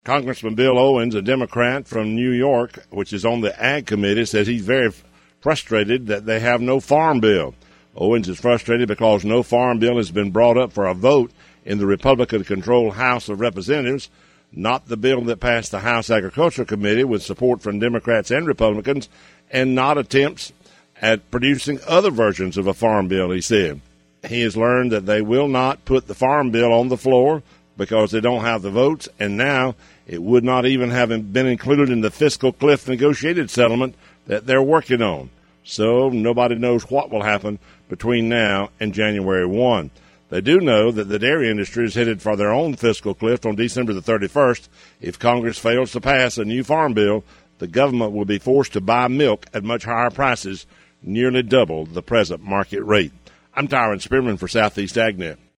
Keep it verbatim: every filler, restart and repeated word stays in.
Congressman Bill Owens, a Democrat from New York, which is on the Ag Committee, says he's very frustrated that they have no farm bill. Owens is frustrated because no farm bill has been brought up for a vote in the Republican-controlled House of Representatives, not the bill that passed the House Agriculture Committee with support from Democrats and Republicans, and not attempts at producing other versions of a farm bill, he said. He has learned that they will not put the farm bill on the floor because they don't have the votes, and now it would not even have been included in the fiscal cliff negotiated settlement that they're working on. So nobody knows what will happen between now and January first. They do know that the dairy industry is headed for their own fiscal cliff on December the thirty-first. If Congress fails to pass a new farm bill, the government will be forced to buy milk at much higher prices, nearly double the present market rate. I'm Tyron Spearman for Southeast AgNet.